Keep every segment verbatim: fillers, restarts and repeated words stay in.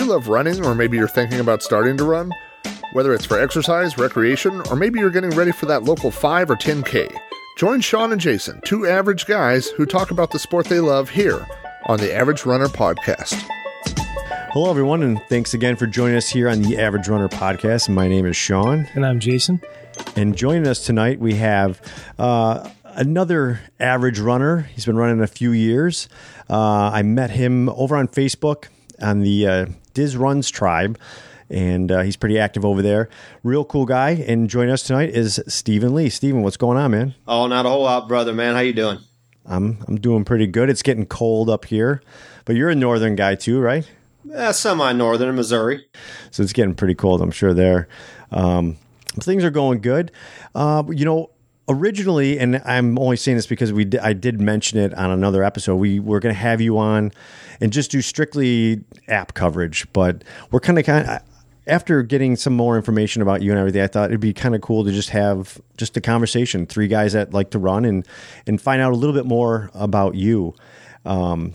love running, or maybe you're thinking about starting to run? Whether it's for exercise, recreation, or maybe you're getting ready for that local five or ten K, join Sean and Jason, two average guys who talk about the sport they love here on the Average Runner Podcast. Hello, everyone, and thanks again for joining us here on the Average Runner Podcast. My name is Sean. And I'm Jason. And joining us tonight, we have uh, another average runner. He's been running a few years. Uh, I met him over on Facebook on the uh, Diz Runs tribe, and uh, he's pretty active over there. Real cool guy. And joining us tonight is Stephen Lee. Stephen, what's going on, man? Oh, not a whole lot, brother, man. How you doing? I'm I'm doing pretty good. It's getting cold up here, but you're a northern guy too, right? Yeah, semi-northern Missouri. So it's getting pretty cold, I'm sure, there. Um, things are going good. Uh, you know, originally, and I'm only saying this because we di- I did mention it on another episode, we were going to have you on and just do strictly app coverage. But we're kind of kind of, after getting some more information about you and everything, I thought it'd be kind of cool to just have just a conversation, three guys that like to run, and, and find out a little bit more about you. Um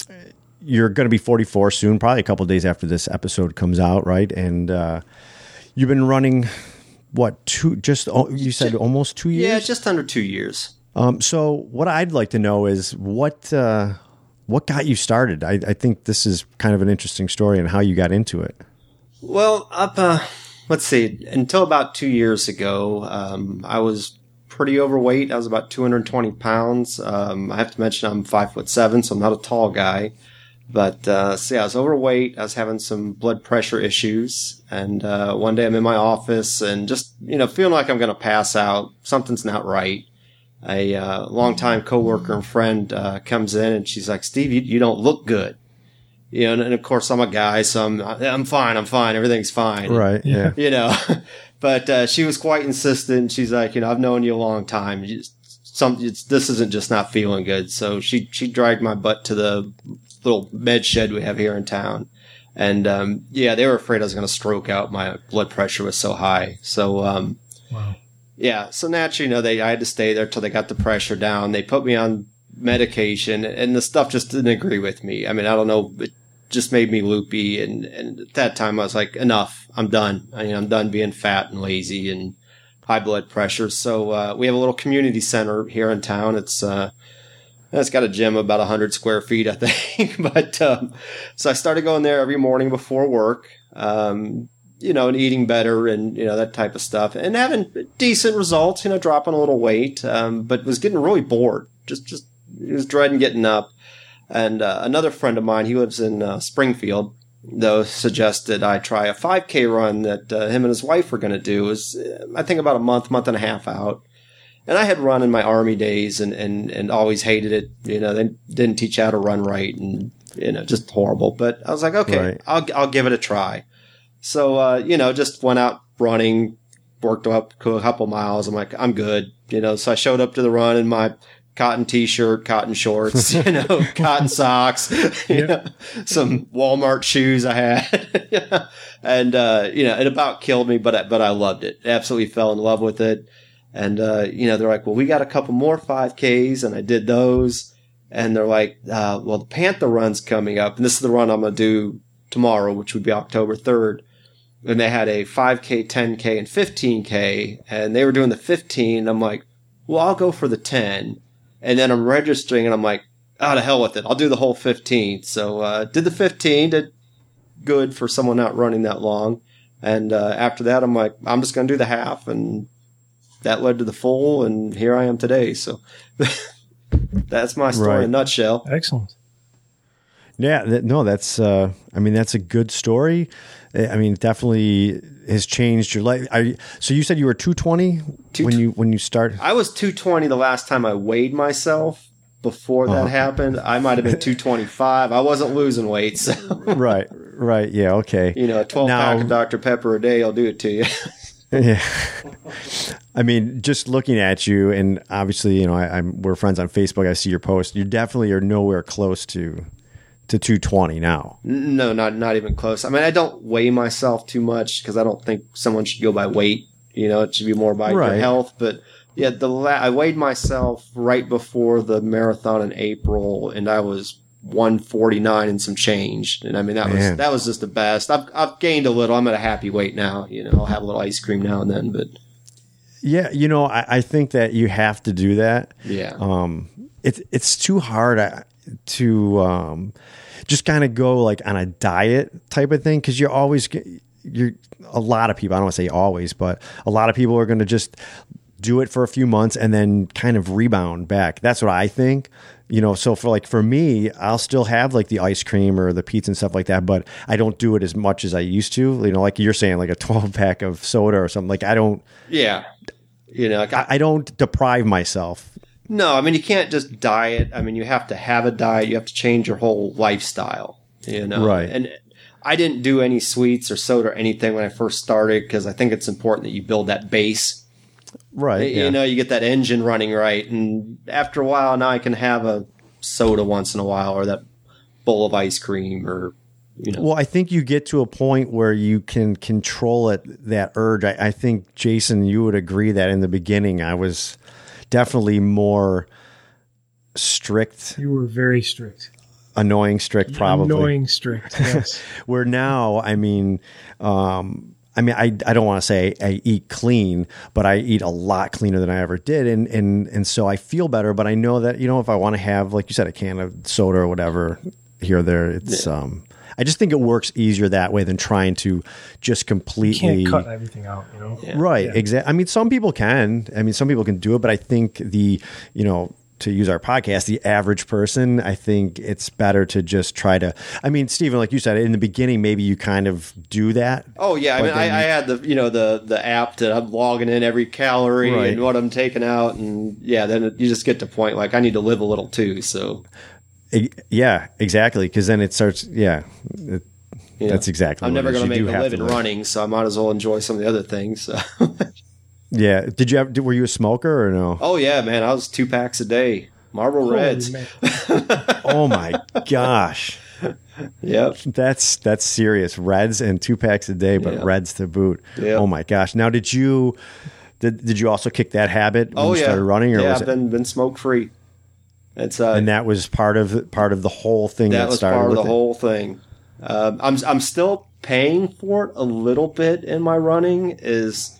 You're going to be forty-four soon, probably a couple of days after this episode comes out, right? And uh, you've been running, what, two, just, you said almost two years? Yeah, just under two years. Um, so what I'd like to know is what uh, what got you started? I, I think this is kind of an interesting story and how you got into it. Well, up, uh, let's see, until about two years ago, um, I was pretty overweight. I was about two hundred twenty pounds. Um, I have to mention I'm five foot seven, so I'm not a tall guy. But, uh, so yeah, I was overweight. I was having some blood pressure issues. And, uh, one day I'm in my office and just, you know, feeling like I'm going to pass out. Something's not right. A, uh, longtime coworker and friend, uh, comes in and she's like, Steve, you, you don't look good. You know, and, and of course I'm a guy, so I'm, I'm fine. I'm fine. Everything's fine. Right. Yeah. You know, but, uh, she was quite insistent. She's like, you know, I've known you a long time. You just, some, it's, this isn't just not feeling good. So she, she dragged my butt to the little med shed we have here in town. And, um, yeah, they were afraid I was going to stroke out. My blood pressure was so high. So, um, wow. Yeah. So naturally, you know, they, I had to stay there till they got the pressure down. They put me on medication and the stuff just didn't agree with me. I mean, I don't know. It just made me loopy. And, and at that time I was like, enough. I'm done. I mean, I'm done being fat and lazy and high blood pressure. So, uh, we have a little community center here in town. It's, uh, It's got a gym about one hundred square feet, I think. But um, so I started going there every morning before work, um, you know, and eating better and, you know, that type of stuff. And having decent results, you know, dropping a little weight, um, but was getting really bored. Just, just was dreading getting up. And uh, another friend of mine, he lives in uh, Springfield, though, suggested I try a five K run that uh, him and his wife were going to do. It was, I think, about a month, month and a half out. And I had run in my Army days and, and, and always hated it. You know, they didn't teach you how to run right and, you know, just horrible. But I was like, okay, right. I'll, I'll give it a try. So, uh, you know, just went out running, worked up a couple miles. I'm like, I'm good. You know, so I showed up to the run in my cotton t-shirt, cotton shorts, you know, cotton socks, you yep. know, some Walmart shoes I had. and, uh, you know, it about killed me, but I, but I loved it. Absolutely fell in love with it. And, uh, you know, they're like, well, we got a couple more five Ks, and I did those. And they're like, uh, well, the Panther run's coming up, and this is the run I'm going to do tomorrow, which would be October third. And they had a five K, ten K, and fifteen K, and they were doing the fifteen. I'm like, well, I'll go for the ten. And then I'm registering, and I'm like, oh, to hell with it. I'll do the whole fifteen. So, uh, did the fifteen, did good for someone not running that long. And, uh, after that, I'm like, I'm just going to do the half, and that led to the full, and here I am today. So that's my story right. in a nutshell. Excellent. Yeah, th- no, that's, uh, I mean, that's a good story. I mean, it definitely has changed your life. Are you, so you said you were two twenty when you, when you started? I was two twenty the last time I weighed myself. Before that uh-huh. happened, I might have been two twenty-five. I wasn't losing weight. So. Right, right. Yeah, okay. You know, a twelve now, pack of Doctor Pepper a day will do it to you. Yeah. I mean, just looking at you, and obviously, you know, I, I'm we're friends on Facebook. I see your post. You definitely are nowhere close to to two twenty now. No, not not even close. I mean, I don't weigh myself too much because I don't think someone should go by weight. You know, it should be more by right. your health. But yeah, the la- I weighed myself right before the marathon in April, and I was one forty-nine and some change. And I mean, that Man. was, that was just the best. I've, I've gained a little. I'm at a happy weight now. You know, I'll have a little ice cream now and then, but Yeah, you know, I, I think that you have to do that. yeah. Um, it's it's too hard uh, to um, just kind of go like on a diet type of thing because you're always you're a lot of people. I don't want to say always, but a lot of people are going to just do it for a few months and then kind of rebound back. That's what I think. You know, so for like for me, I'll still have like the ice cream or the pizza and stuff like that, but I don't do it as much as I used to. You know, like you're saying, like a twelve pack of soda or something. Like I don't. Yeah. You know, like I, I, I don't deprive myself. no, I mean, you can't just diet. I mean, you have to have a diet. You have to change your whole lifestyle, you know? Right. And I didn't do any sweets or soda or anything when I first started because I think it's important that you build that base. Right. You yeah. know, you get that engine running right. And after a while, now I can have a soda once in a while or that bowl of ice cream or, you know. Well, I think you get to a point where you can control it, that urge. I, I think, Jason, you would agree that in the beginning I was definitely more strict, You were very strict. annoying strict, probably. Annoying strict, yes. Where now, I mean, um, I mean, I, I don't want to say I eat clean, but I eat a lot cleaner than I ever did. And, and, and so I feel better, but I know that, you know, if I want to have, like you said, a can of soda or whatever here or there, it's, Yeah. um, I just think it works easier that way than trying to just You completely can't cut everything out, you know? Yeah. right. Yeah. Exactly. I mean, some people can. I mean, some people can do it, but I think the, you know, to use our podcast, the average person, I think it's better to just try to. I mean, Stephen, like you said in the beginning, maybe you kind of do that. Oh yeah, I But mean, I, then I you- had the you know the the app that I'm logging in every calorie Right. and what I'm taking out, and yeah, then you just get to the point like I need to live a little too. So E- Yeah, exactly. Because then it starts. Yeah, it, you know, that's exactly. I'm what never it is. going to You make do a have to living live. running, so I might as well enjoy some of the other things. So. Yeah. Did you have? Did, were you a smoker or no? Oh yeah, man, I was two packs a day, Marlboro Holy Reds. man. Oh my gosh. Yep. That's that's serious. Reds and two packs a day, but Yeah. Reds to boot. Yeah. Oh my gosh. Now, did you did did you also kick that habit when Oh you yeah, started running, or yeah, was I've it? been been smoke free. It's uh, And that was part of part of the whole thing that, that was started part of with the it? whole thing. Um, I'm I'm still paying for it a little bit in my running. Is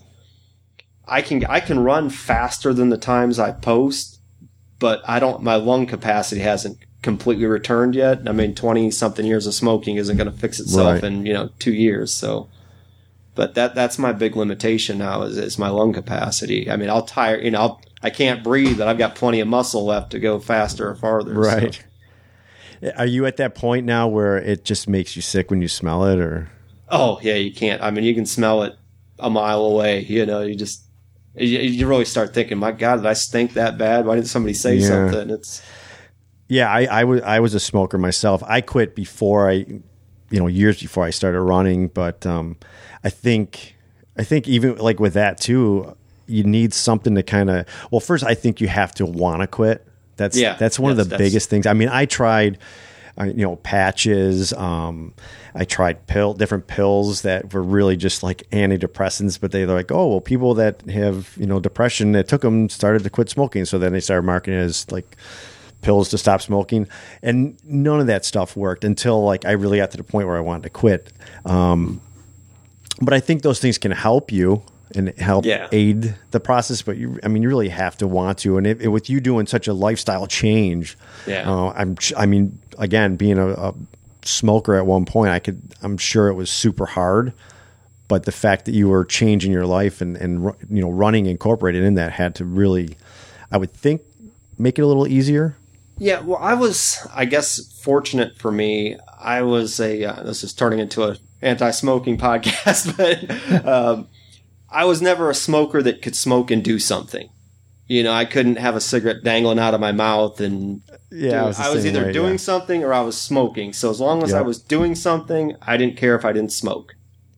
I can I can run faster than the times I post, but I don't. My lung capacity hasn't completely returned yet. I mean, twenty something years of smoking isn't going to fix itself Right. in you know two years. So, but that that's my big limitation now is is my lung capacity. I mean, I'll tire. You know, I'll, I can't breathe, but I've got plenty of muscle left to go faster or farther. so. Right. Are you at that point now where it just makes you sick when you smell it, or? Oh yeah, you can't. I mean, you can smell it a mile away. You know, you just you, you really start thinking, "My God, did I stink that bad? Why didn't somebody say Yeah. something?" It's Yeah, I, I was I was a smoker myself. I quit before I, you know, years before I started running. But um, I think I think even like with that too, you need something to kind of. Well, first I think you have to want to quit. That's Yeah, that's one yes, of the that's- biggest things. I mean, I tried, uh, you know, patches. Um, I tried pill different pills that were really just like antidepressants, but they're like, oh well, people that have you know depression that took them started to quit smoking, so then they started marketing it as like pills to stop smoking, and none of that stuff worked until like I really got to the point where I wanted to quit. Um, but I think those things can help you and help Yeah. aid the process. But you, I mean, you really have to want to. And if, with you doing such a lifestyle change, Yeah. uh, I'm. I mean, again, being a, a smoker at one point, I could. I'm sure it was super hard. But the fact that you were changing your life and and ru- you know running incorporated in that had to really, I would think, make it a little easier. yeah. Well, I was, I guess, fortunate for me. I was a. Uh, this is turning into a anti-smoking podcast, but um, I was never a smoker that could smoke and do something. You know, I couldn't have a cigarette dangling out of my mouth and. Yeah, do- I was the I was same either way, doing yeah. something or I was smoking. So as long as I Yep. was doing something, I didn't care if I didn't smoke.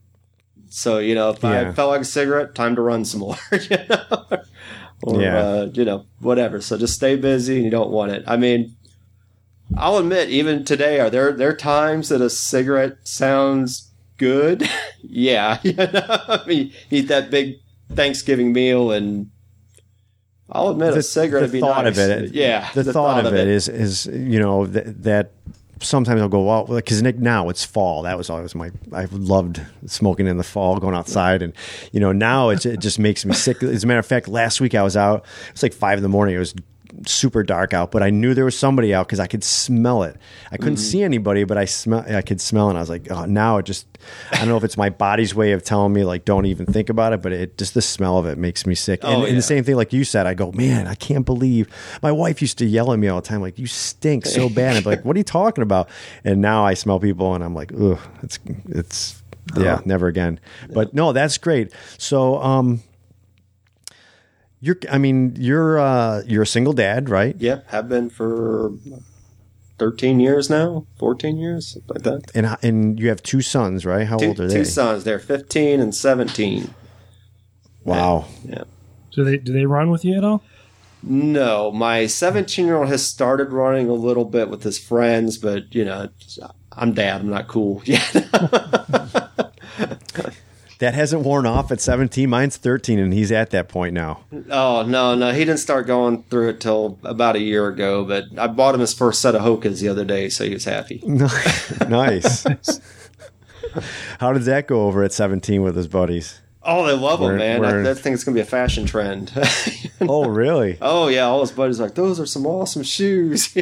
So, you know, if Yeah. I felt like a cigarette, time to run some more, you know, or, Yeah. uh, you know, whatever. So just stay busy and you don't want it. I mean, I'll admit, even today, are there, there are times that a cigarette sounds good? yeah. You know, I mean, eat that big Thanksgiving meal and I'll admit a cigarette would be thought nice. of it, Yeah. The, thought, of it is is you know th- that sometimes I'll go out because now it's fall. That was always my, I loved smoking in the fall, going outside. And, you know, now it's, it just makes me sick. As a matter of fact, last week I was out, it was like five in the morning. It was super dark out, but I knew there was somebody out because I could smell it. I couldn't mm-hmm. see anybody, but I smell, I could smell it. And I was like, oh, now it just, I don't know if it's my body's way of telling me like, don't even think about it, but it just, the smell of it makes me sick. Oh, and, yeah. and the same thing, like you said, I go, man, I can't believe my wife used to yell at me all the time. Like, you stink so bad. I'm like, what are you talking about? And now I smell people and I'm like, ugh, it's, it's, yeah, oh. never again. Yeah. But no, that's great. So, um, You're, I mean, you're, uh, you're a single dad, right? Yep. Have been for thirteen years now, fourteen years, something like that. And, and you have two sons, right? How two, old are they? Two sons. They're fifteen and seventeen. Wow. Yeah. yeah. Do they, do they run with you at all? No, my seventeen year old has started running a little bit with his friends, but you know, I'm dad. I'm not cool yet. That hasn't worn off at seventeen. Mine's thirteen, and he's at that point now. Oh, no, no. He didn't start going through it till about a year ago, but I bought him his first set of Hokas the other day, so he was happy. Nice. How did that go over at seventeen with his buddies? Oh, they love we're, him, man. I, that thing's going to be a fashion trend. Oh, really? Oh, yeah. All his buddies are like, those are some awesome shoes.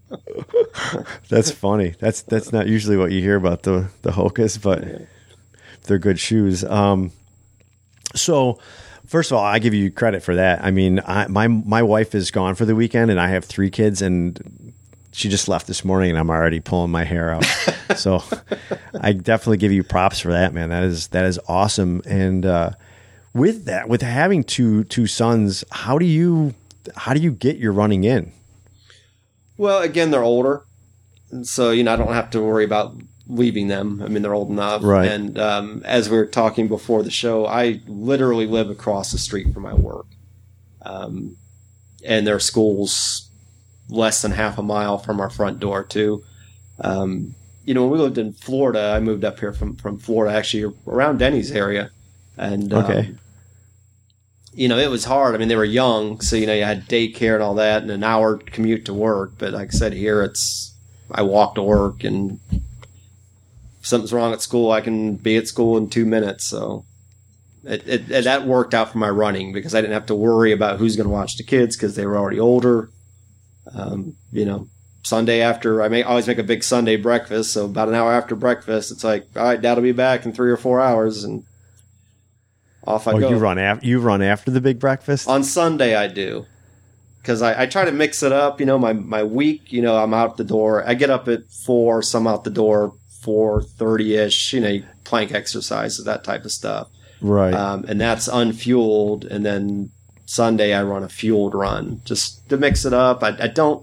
That's funny. That's that's not usually what you hear about the, the Hokas, but... Yeah. They're good shoes. Um, so, first of all, I give you credit for that. I mean, I, my my wife is gone for the weekend, and I have three kids, and she just left this morning, and I'm already pulling my hair out. So, I definitely give you props for that, man. That is that is awesome. And uh, with that, with having two two sons, how do you how do you get your running in? Well, again, they're older, so you know I don't have to worry about leaving them. I mean, they're old enough. Right. And um, as we were talking before the show, I literally live across the street from my work. Um, and their school's less than half a mile from our front door, too. Um, you know, when we lived in Florida, I moved up here from, from Florida, actually around Denny's area. And, okay. um, you know, it was hard. I mean, they were young, so, you know, you had daycare and all that and an hour commute to work. But like I said, here it's, I walk to work, and something's wrong at school, I can be at school in two minutes. So it, it, it, that worked out for my running because I didn't have to worry about who's going to watch the kids because they were already older. Um, you know, Sunday after, I may always make a big Sunday breakfast. So about an hour after breakfast, it's like, all right, Dad'll be back in three or four hours. And off I oh, go. You run, af- you run after the big breakfast? On Sunday I do. Because I, I try to mix it up. You know, my, my week, you know, I'm out the door. I get up at four, so I'm out the door four thirty-ish, you know, plank exercises, that type of stuff. Right. Um, and that's unfueled. And then Sunday I run a fueled run just to mix it up. I, I don't,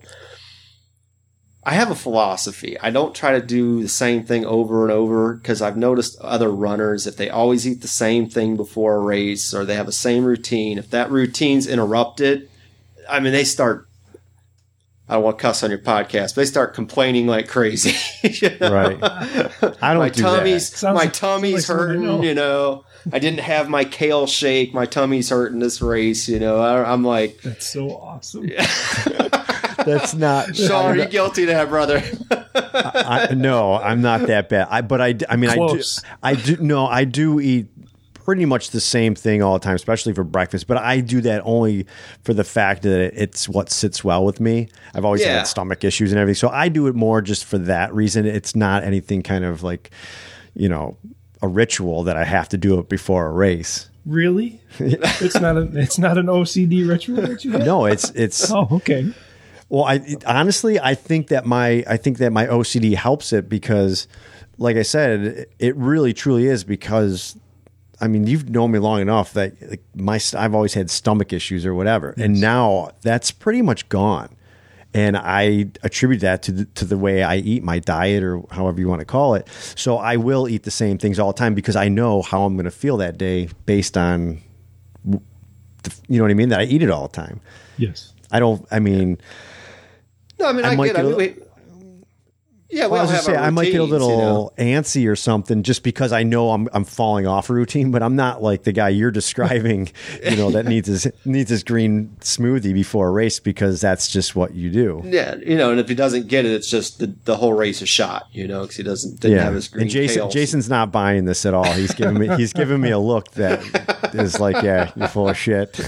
I have a philosophy. I don't try to do the same thing over and over because I've noticed other runners, if they always eat the same thing before a race or they have the same routine, if that routine's interrupted, I mean, they start, I don't want to cuss on your podcast, but they start complaining like crazy. You know? Right. I don't my do tummy's, that. Sounds my like- tummy's like hurting, know. you know. I didn't have my kale shake. My tummy's hurting this race, you know. I, I'm like, That's so awesome. That's not. Sean, are you guilty of that, brother? I, no, I'm not that bad. I, but I, I mean, Close. I do, I do, no, I do eat pretty much the same thing all the time, especially for breakfast. But I do that only for the fact that it, it's what sits well with me. I've always Yeah. had stomach issues and everything. So I do it more just for that reason. It's not anything kind of like, you know, a ritual that I have to do it before a race. Really? It's not a. It's not an O C D ritual that you have. No, it's, it's, Oh, okay. Well, I it, honestly, I think that my I think that my O C D helps it because, like I said, it really truly is because, I mean, you've known me long enough that like, my I've always had stomach issues or whatever, yes. And now that's pretty much gone, and I attribute that to the, to the way I eat, my diet, or however you want to call it. So I will eat the same things all the time because I know how I'm going to feel that day based on, the, you know what I mean, that I eat it all the time. Yes. I don't. I mean. No, I mean, I I, might get it. I get mean, a- we, Yeah, we Well, I all was have just say our I might get a routines, little you know? antsy or something just because I know I'm I'm falling off a routine, but I'm not like the guy you're describing, you know, that needs his needs his green smoothie before a race because that's just what you do. Yeah, you know, and if he doesn't get it, it's just the, the whole race is shot, you know, because he doesn't didn't have his green and Jason tails. Jason's not buying this at all. He's giving me he's giving me a look that is like, yeah, you're full of shit.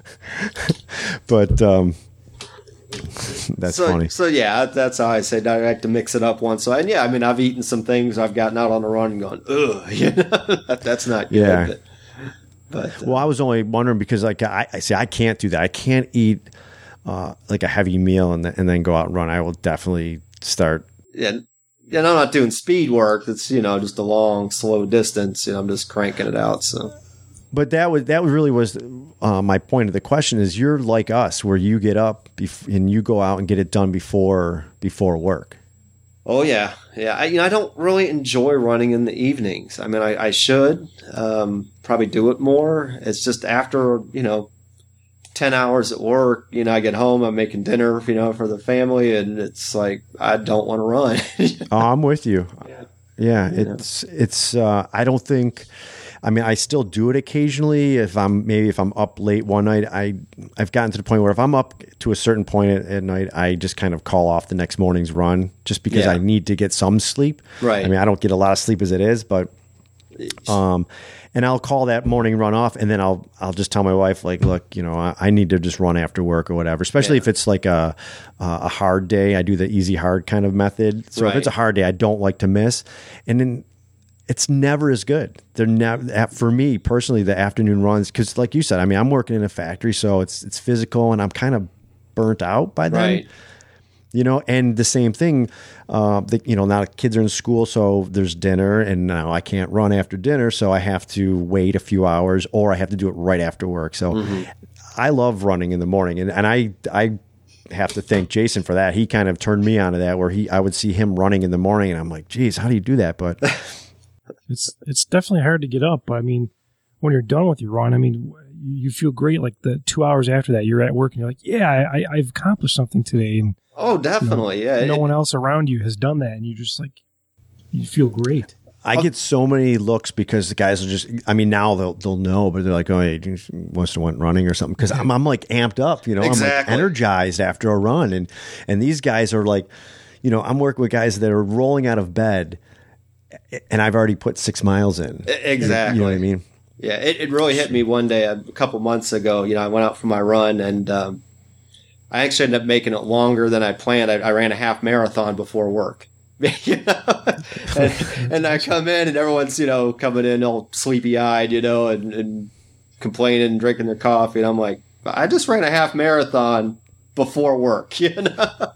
But um that's so, funny. So yeah, that's how I say I like to mix it up once. So and yeah, I mean, I've eaten some things. I've gotten out on the run and gone, ugh, you know, that, that's not good. Yeah. But, but uh, Well, I was only wondering because, like, I, I see, I can't do that. I can't eat uh, like a heavy meal and, th- and then go out and run. I will definitely start. yeah, and I'm not doing speed work. It's you know just a long, slow distance. You know, I'm just cranking it out. So. But that was that really was uh, my point of the question. Is you're like us, where you get up bef- and you go out and get it done before before work. Oh yeah, yeah. I, you know, I don't really enjoy running in the evenings. I mean, I, I should um, probably do it more. It's just after you know, ten hours at work. You know, I get home, I'm making dinner, you know, for the family, and it's like I don't want to run. Oh, I'm with you. Yeah, Yeah, You know. it's it's. Uh, I don't think. I mean, I still do it occasionally. If I'm maybe if I'm up late one night, I I've gotten to the point where if I'm up to a certain point at, at night, I just kind of call off the next morning's run just because Yeah. I need to get some sleep. Right. I mean, I don't get a lot of sleep as it is, but um, and I'll call that morning run off, and then I'll I'll just tell my wife like, look, you know, I, I need to just run after work or whatever. Especially Yeah. if it's like a a hard day, I do the easy hard kind of method. So if Right. it's a hard day, I don't like to miss, and then. It's never as good. They're never for me personally. The afternoon runs, because like you said, I mean, I'm working in a factory, so it's it's physical, and I'm kind of burnt out by then. right. You know, and the same thing. Uh, the, you know, now the kids are in school, so there's dinner, and now I can't run after dinner, so I have to wait a few hours, or I have to do it right after work. So Mm-hmm. I love running in the morning, and and I I. have to thank Jason for that. He kind of turned me onto that, where he I would see him running in the morning, and I'm like, geez, how do you do that? But It's it's definitely hard to get up. But I mean, when you're done with your run, I mean, you feel great. Like the two hours after that, you're at work and you're like, yeah, I, I've accomplished something today, and Oh, definitely. Yeah. no It- one else around you has done that, and you just like you feel great. I get so many looks because the guys will just, I mean, now they'll they'll know, but they're like, oh, hey, you must have went running or something. Because I'm, I'm like amped up, you know, I'm like Exactly. energized after a run. And, and these guys are like, you know, I'm working with guys that are rolling out of bed and I've already put six miles in. Exactly. You know what I mean? Yeah, it, it really hit me one day a couple months ago. You know, I went out for my run, and um, I actually ended up making it longer than I planned. I, I ran a half marathon before work. you know? and, and I come in, and everyone's, you know, coming in all sleepy-eyed, you know, and, and complaining and drinking their coffee. And I'm like, I just ran a half marathon before work, you know?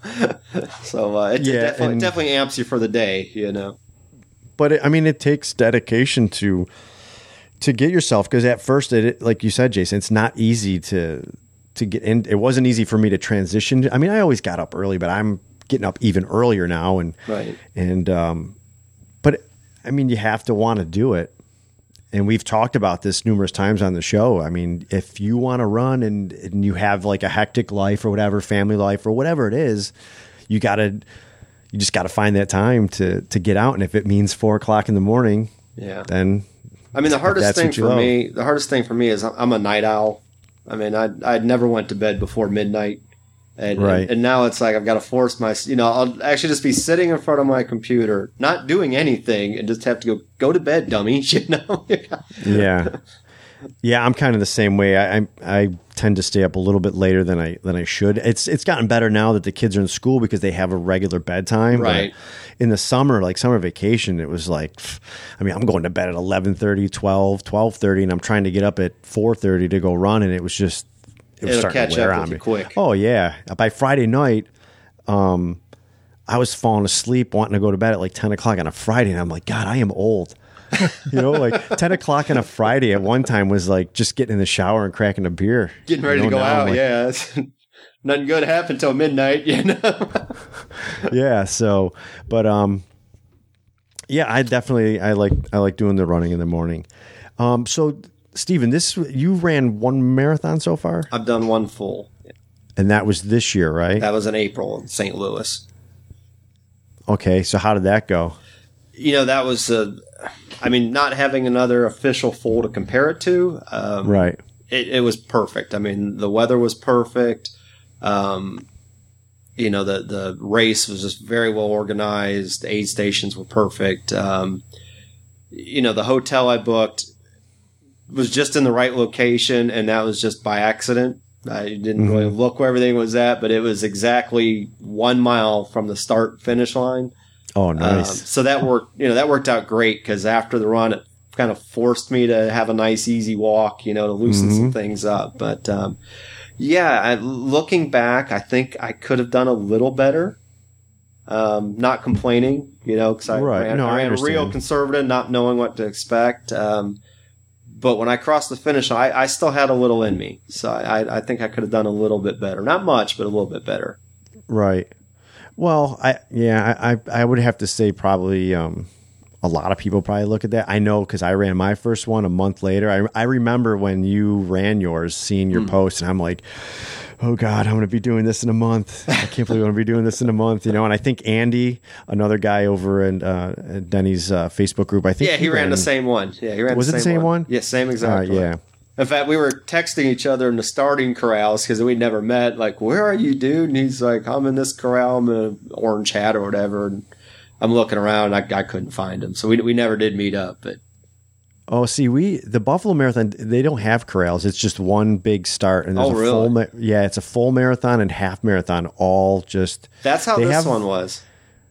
so uh, it, Yeah, it definitely, and- definitely amps you for the day, you know? But it, I mean, it takes dedication to to get yourself, because at first, it like you said, Jason, it's not easy to to get in. It wasn't easy for me to transition. I mean, I always got up early, but I'm getting up even earlier now, and Right. and um, but I mean, you have to want to do it. And we've talked about this numerous times on the show. I mean, if you want to run and, and you have like a hectic life or whatever, family life or whatever it is, you got to, you just got to find that time to, to get out. And if it means four o'clock in the morning, Yeah. then I mean, the hardest that's thing what you for love. me, the hardest thing for me is I'm a night owl. I mean, I I never went to bed before midnight, and Right. and, and now it's like I've got to force my, you know, I'll actually just be sitting in front of my computer, not doing anything, and just have to go go to bed, dummy. You know? yeah. Yeah, I'm kind of the same way. I, I I tend to stay up a little bit later than I than I should. It's it's gotten better now that the kids are in school because they have a regular bedtime. but Right. in the summer, like summer vacation, it was like, pff, I mean, I'm going to bed at eleven thirty, twelve, twelve thirty, and I'm trying to get up at four thirty to go run, and it was just it was It'll starting catch to wear up on with you me. quick. Oh yeah, by Friday night, um, I was falling asleep wanting to go to bed at like ten o'clock on a Friday, and I'm like, God, I am old. You know, like ten o'clock on a Friday at one time was like just getting in the shower and cracking a beer. Getting ready You know, to go now I'm out. like, yeah, it's, nothing good happened till midnight. You know. yeah. So, but um, yeah, I definitely I like I like doing the running in the morning. Um, so Steven, this you ran one marathon so far, I've done one full. and that was this year, right? That was in April in Saint Louis. Okay, so how did that go? You know, that was, uh, I mean, not having another official full to compare it to. Um, right. It, it was perfect. I mean, the weather was perfect. Um, you know, the, the race was just very well organized. The aid stations were perfect. Um, you know, the hotel I booked was just in the right location, and that was just by accident. I didn't mm-hmm. really look where everything was at, but it was exactly one mile from the start finish line. Oh, nice. Um, so that worked, you know, that worked out great because after the run, it kind of forced me to have a nice, easy walk, you know, to loosen mm-hmm. some things up. But, um, yeah, I, looking back, I think I could have done a little better. Um, not complaining, you know, because I right. ran, no, I ran I real conservative, not knowing what to expect. Um, but when I crossed the finish line, I, I still had a little in me. So I, I think I could have done a little bit better. Not much, but a little bit better. Right. Well, I yeah, I, I would have to say probably um, a lot of people probably look at that. I know because I ran my first one a month later. I, I remember when you ran yours, seeing your mm. post, and I'm like, oh God, I'm going to be doing this in a month. I can't believe I'm going to be doing this in a month, you know. And I think Andy, another guy over in uh, Denny's uh, Facebook group, I think yeah, he, he ran, ran the same one. Yeah, he ran. Was the it same the same one? one? Yeah, same exact uh, one. Yeah. In fact, we were texting each other in the starting corrals because we never met. Like, where are you, dude? And he's like, I'm in this corral. I'm in an orange hat or whatever. And I'm looking around. I, I couldn't find him. So we we never did meet up. But oh, see, we the Buffalo Marathon, they don't have corrals. It's just one big start. And there's oh, a really? Full ma- yeah, it's a full marathon and half marathon, all just. That's how this have, one was.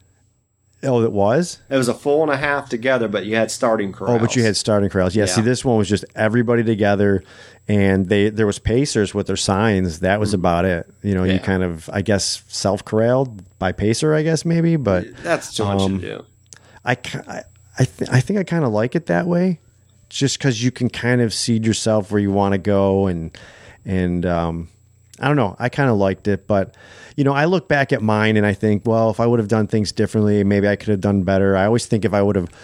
Oh, it was? It was a full and a half together, but you had starting corrals. Oh, but you had starting corrals. Yeah, yeah. See, this one was just everybody together, and they there was pacers with their signs. That was mm-hmm. about it. You know, yeah. you kind of, I guess, self-corralled by pacer, I guess, maybe. But that's too much um, to do. I, I, I, th- I think I kind of like it that way, just because you can kind of seed yourself where you want to go, and, and um, I don't know. I kind of liked it, but... You know, I look back at mine and I think, well, if I would have done things differently, maybe I could have done better. I always think if I would have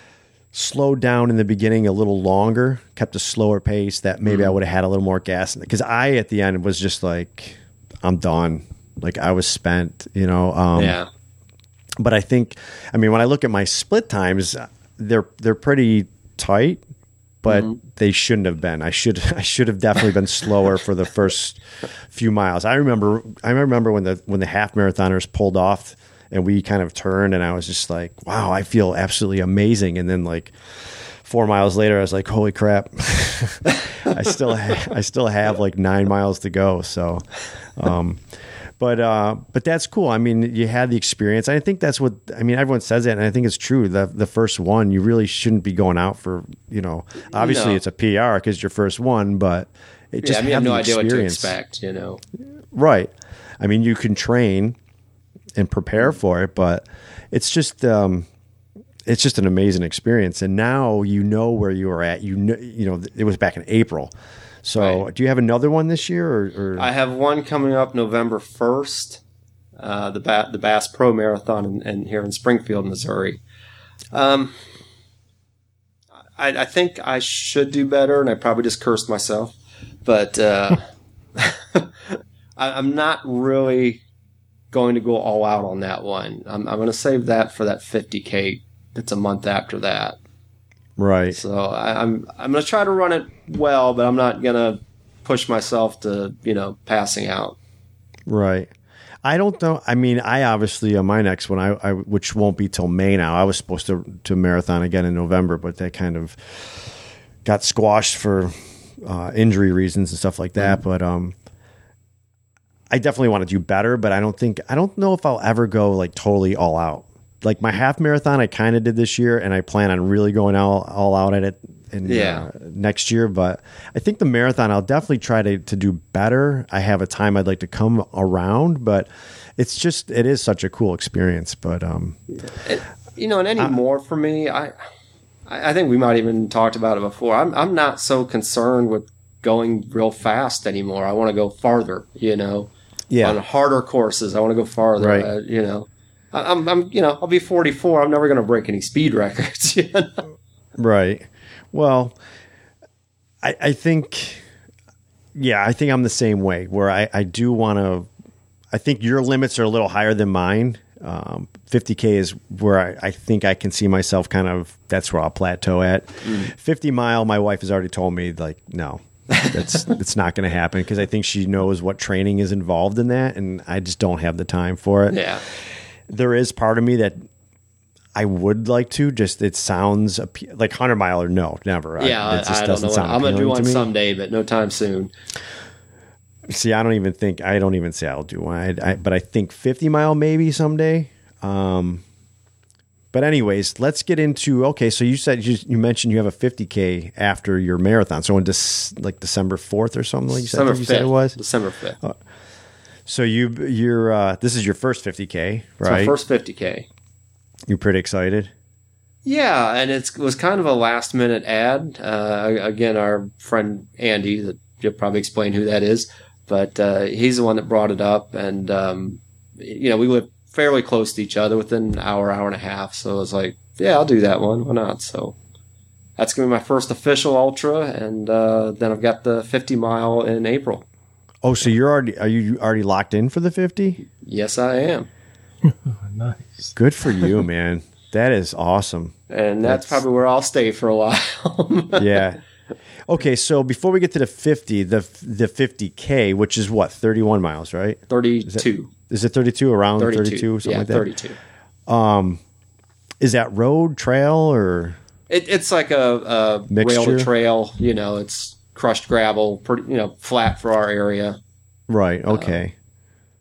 slowed down in the beginning a little longer, kept a slower pace, that maybe mm. I would have had a little more gas. Because I, at the end, was just like, I'm done. Like, I was spent, you know. Um, yeah. But I think, I mean, when I look at my split times, they're they're pretty tight. But mm-hmm. they shouldn't have been. I should I should have definitely been slower for the first few miles. I remember I remember when the when the half marathoners pulled off and we kind of turned, and I was just like, wow, I feel absolutely amazing. And then like four miles later, I was like, holy crap, I still ha- I still have like nine miles to go. So, um, but uh, but that's cool. I mean, you had the experience. I think that's what I mean. Everyone says that, and I think it's true. The the first one, you really shouldn't be going out for. You know, obviously no. it's a P R because your first one, but it just yeah, I mean, I have no idea experience. what to expect. You know, right? I mean, you can train and prepare for it, but it's just um, it's just an amazing experience. And now you know where you are at. You know, you know, it was back in April. So, right. Do you have another one this year? Or, or? I have one coming up November first, uh, the ba- the Bass Pro Marathon, in, in here in Springfield, Missouri. Um, I, I think I should do better, and I probably just cursed myself. But uh, I, I'm not really going to go all out on that one. I'm, I'm going to save that for that fifty K. That's a month after that. Right. So I, I'm I'm going to try to run it well, but I'm not going to push myself to, you know, passing out. Right. I don't know. I mean, I obviously on my next one, I, I which won't be till May now. I was supposed to to marathon again in November, but that kind of got squashed for uh, injury reasons and stuff like that. Mm-hmm. But um, I definitely want to do better. But I don't think I don't know if I'll ever go like totally all out. Like my half marathon, I kind of did this year, and I plan on really going all, all out at it in yeah. uh, next year. But I think the marathon, I'll definitely try to, to do better. I have a time I'd like to come around, but it's just it is such a cool experience. But um, it, you know, and anymore for me, I I think we might even talked about it before. I'm I'm not so concerned with going real fast anymore. I want to go farther. You know, yeah, on harder courses, I want to go farther. Right. Uh, you know. I'm, I'm, you know, I'll be forty-four. I'm never going to break any speed records. You know? Right. Well, I, I think, yeah, I think I'm the same way. Where I, I do want to. I think your limits are a little higher than mine. Um, fifty K is where I, I think I can see myself kind of, that's where I'll plateau at. Mm. fifty mile, my wife has already told me, like, no, that's it's not going to happen, because I think she knows what training is involved in that, and I just don't have the time for it. Yeah. There is part of me that I would like to, just it sounds like hundred mile or no, never. Yeah, I, it just I, I doesn't don't know. sound I'm going to do one to someday, but no time soon. See, I don't even think, I don't even say I'll do one, I, I, but I think fifty mile maybe someday. Um, but anyways, let's get into, okay, so you said, you, you mentioned you have a fifty K after your marathon. So in Dec- like December fourth or something like December you said it was? December fifth. Uh, so you, you're, uh, this is your first fifty K, right? It's my first fifty K. You're pretty excited? Yeah, and it's, it was kind of a last minute ad. Uh, again, our friend Andy, that you'll probably explain who that is, but uh, he's the one that brought it up. And, um, you know, we live fairly close to each other, within an hour, hour and a half. So I was like, yeah, I'll do that one. Why not? So that's going to be my first official ultra. And uh, then I've got the fifty mile in April. Oh, so you're already, are you already locked in for the fifty? Yes, I am. Nice. Good for you, man. That is awesome. And that's, that's probably where I'll stay for a while. Yeah. Okay, so before we get to the fifty, the the fifty K, which is what, thirty-one miles, right? thirty-two. Is it, is it thirty-two, around thirty-two, thirty-two, something yeah, like that? thirty-two. Um, is that road, trail, or? It, it's like a, a rail to trail. You know, it's crushed gravel, pretty, you know, flat for our area. Right, okay. Uh,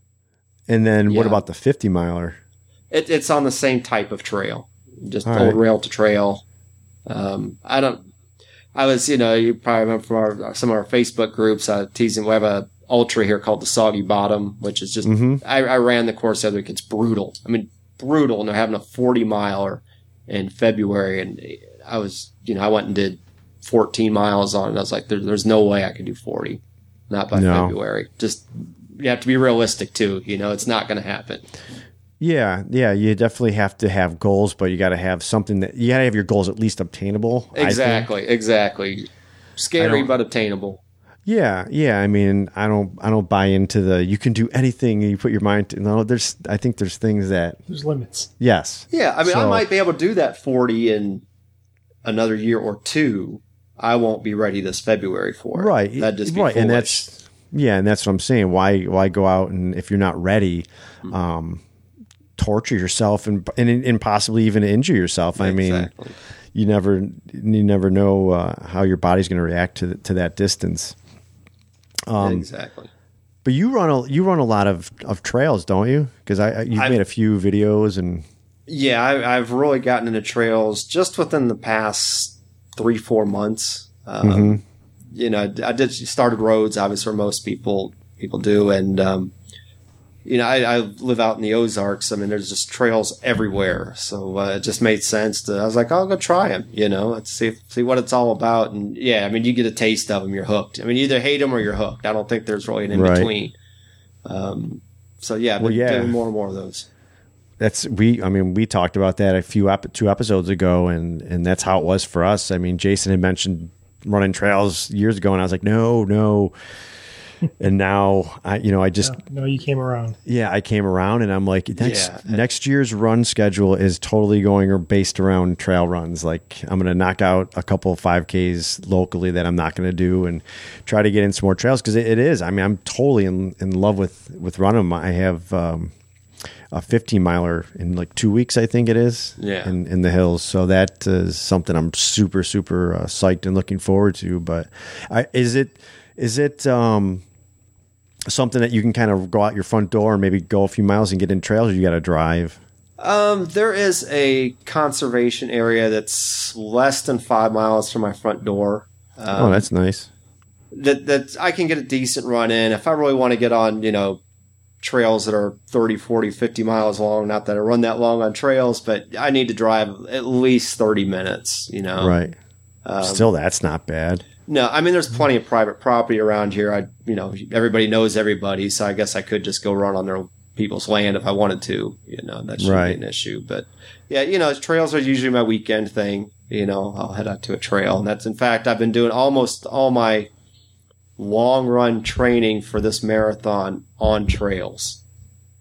and then what yeah. about the fifty miler? It, it's on the same type of trail, just All old right. rail to trail. Um, I don't. I was, you know, you probably remember from our, some of our Facebook groups, uh, teasing. We have a ultra here called the Soggy Bottom, which is just. Mm-hmm. I, I ran the course the other week. It's brutal. I mean, brutal, and they're having a forty miler in February, and I was, you know, I went and did fourteen miles on it. I was like, there, there's no way I can do forty, not by No. February. Just you have to be realistic too. You know, it's not going to happen. Yeah, yeah, you definitely have to have goals, but you got to have something that, you got to have your goals at least obtainable. Exactly, exactly. Scary but obtainable. Yeah, yeah. I mean, I don't, I don't buy into the you can do anything you put your mind to. No, there's, I think there's things that There's limits. yes, Yeah, I mean, So- I might be able to do that forty in another year or two. I won't be ready this February for it. right, That'd just be right, foolish. and that's yeah, and that's what I'm saying. Why, why go out and if you're not ready, Hmm. um, torture yourself and and, and possibly even injure yourself. I mean, Exactly. you never, you never know uh, how your body's going to react to to that distance. Um, exactly. But you run a you run a lot of, of trails, don't you? Because I, I you've I've- made a few videos and Yeah, I, I've really gotten into trails just within the past three, four months. Um, Mhm. You know, I did started roads, obviously, where most people people do, and um, you know, I, I live out in the Ozarks. I mean, there's just trails everywhere, so uh, it just made sense to. I was like, I'll go try them. You know, let's see see what it's all about. And yeah, I mean, you get a taste of them, you're hooked. I mean, you either hate them or you're hooked. I don't think there's really an in Right. between. Um, so yeah, I've Well, been yeah. doing more and more of those. that's we I mean we talked about that a few ep- two episodes ago, and and that's how it was for us. I mean, Jason had mentioned running trails years ago, and I was like, no, no. And now I, you know, I just No, no, you came around. yeah, I came around, and I'm like, next Yeah. next year's run schedule is totally going or based around trail runs. Like I'm going to knock out a couple of five Ks locally that I'm not going to do, and try to get in some more trails because it, it is. I mean, I'm totally in, in love with with running 'em. I have um, a fifteen miler in like two weeks, I think it is. Yeah. in in the hills. So that is something I'm super super uh, psyched and looking forward to. But I, is it is it um, something that you can kind of go out your front door and maybe go a few miles and get in trails, or you got to drive? Um, there is a conservation area that's less than five miles from my front door. Um, Oh, that's nice. that that I can get a decent run in. If I really want to get on, you know, trails that are thirty, forty, fifty miles long, not that I run that long on trails, but I need to drive at least thirty minutes, you know. Right. Um, Still, that's not bad. No, I mean, there's plenty of private property around here. I, you know, everybody knows everybody, so I guess I could just go run on their people's land if I wanted to. You know, that shouldn't Right. be an issue. But yeah, you know, trails are usually my weekend thing. You know, I'll head out to a trail, and that's in fact I've been doing almost all my long run training for this marathon on trails.